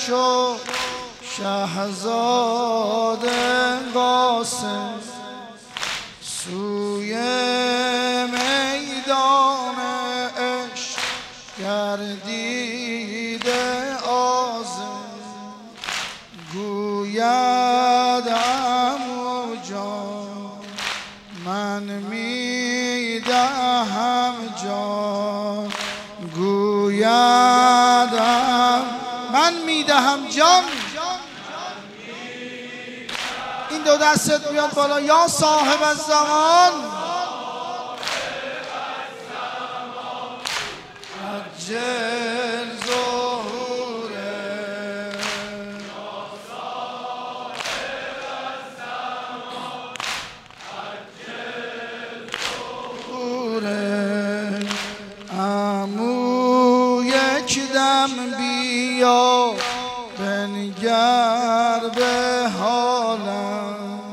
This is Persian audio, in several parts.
شد شهزاد قاسم سوی میدان عشق گردیده آزم گوید عمو جان من میدهم جان گوید من میدهم جان. این دو دستت میاد بالا یا صاحب الزمان عجل ظهوره عمو یک دم بیا بنگر به حالم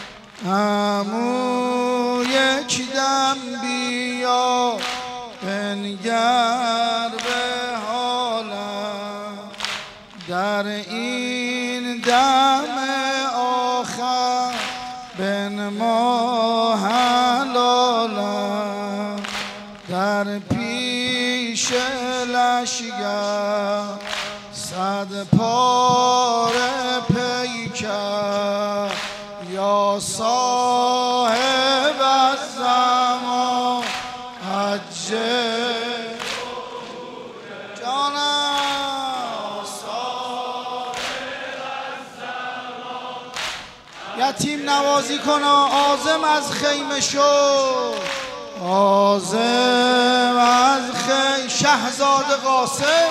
عمو یک دم بیا بنگر به حالم در این دم آخر بنما حلالم در پیش لشگر صد پاره پیکر یا صاحب الزمان عجل جانم صاحب الزمان. یتیم نوازی کن عازم از خیمه شو عازم از خیمه شهزاد قاسم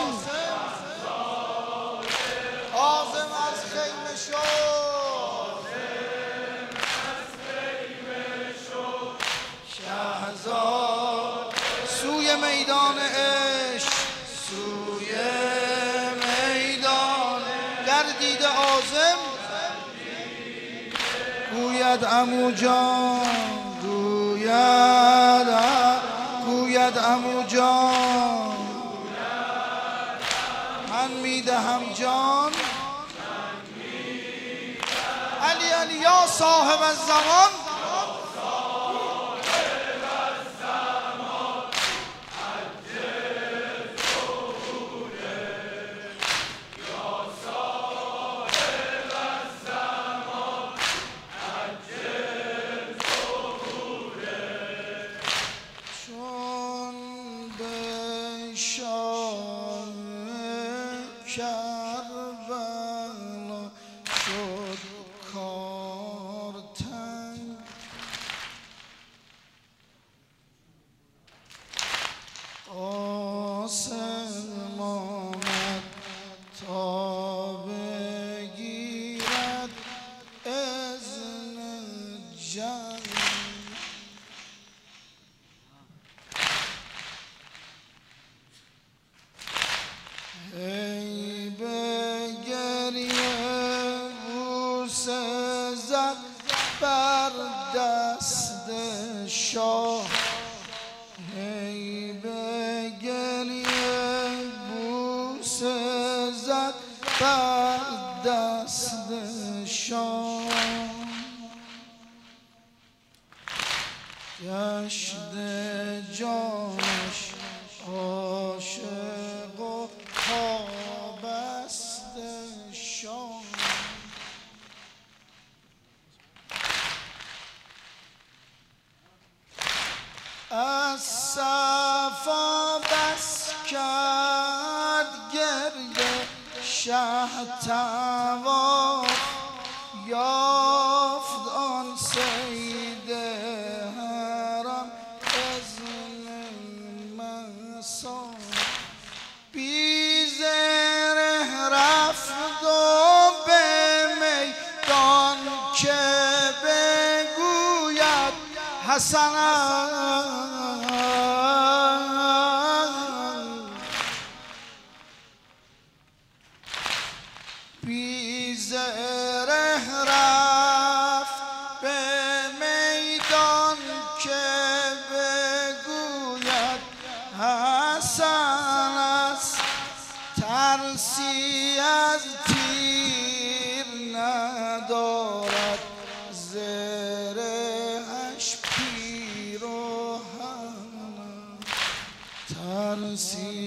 عازم از خیمه شو شهزاد سوی میدان عشق سوی میدان گردیده عازم گوید عمو جان گوید عمو جان من میدهم جان علی علی یا صاحب الزمان کربلا شد کار تنگ قاسم آمد تا بگیرد اذن جنگ ای به گریه بوسه زد بر دست شاه ای به گریه بوسه زد بر دست شاه گشت جانش عاشق و پابست شام از صفا بس کرد گریه شه طواف یافت آن سید حرم اذن مسام بی زره رفت و به میدان که بگوید حسن بی زره رفت به میدان که بگوید حسن است ترسی از تیر ندارد زرهش پیراهن ترسی